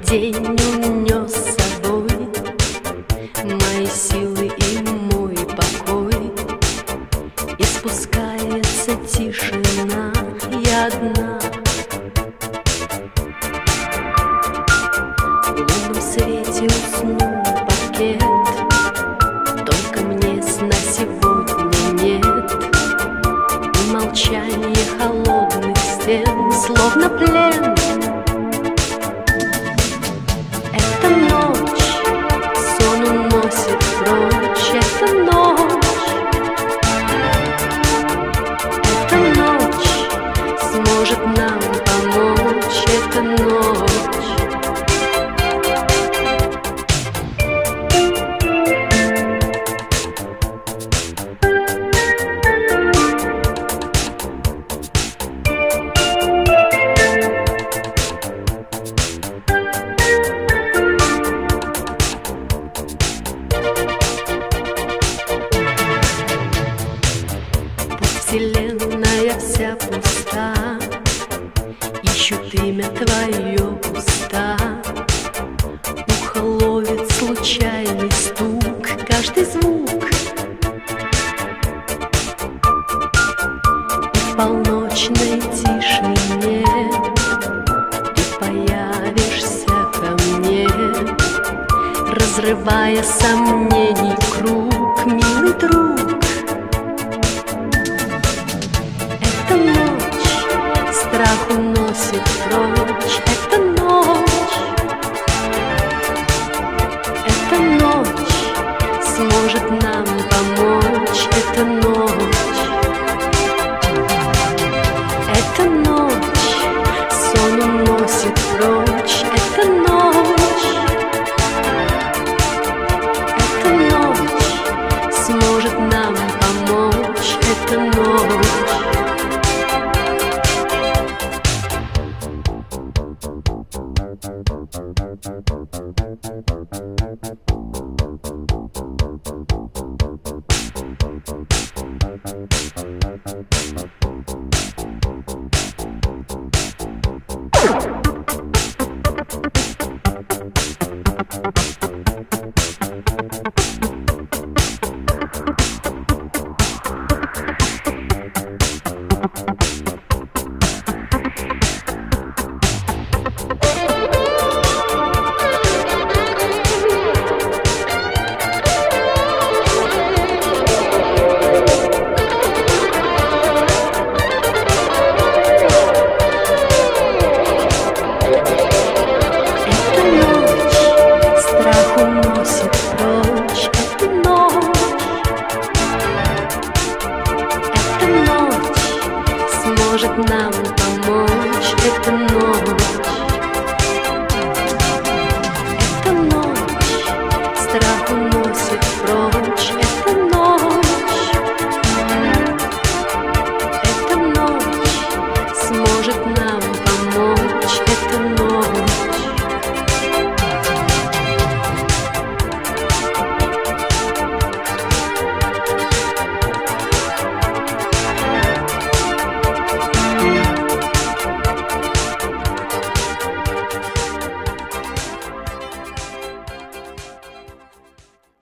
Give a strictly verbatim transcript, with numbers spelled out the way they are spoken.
День унес с собой мои силы и мой покой, и спускается тишина, я одна. В лунном свете уснул паркет, только мне сна сегодня нет. И молчание холодных стен, словно плен. Это ночь, сон уносит прочь. Это ночь, эта ночь сможет нам помочь. Это ночь. Вселенная вся пуста, ищут имя твое уста. Ухо ловит случайный стук, каждый звук. И в полночной тишине ты появишься ко мне, разрывая сомнений круг, милый друг. Эта ночь страх уносит прочь. Это ночь, эта ночь сможет нам помочь. Это ночь, эта ночь сон уносит прочь. Это ночь, эта ночь сможет нам помочь. Это ночь. Может нам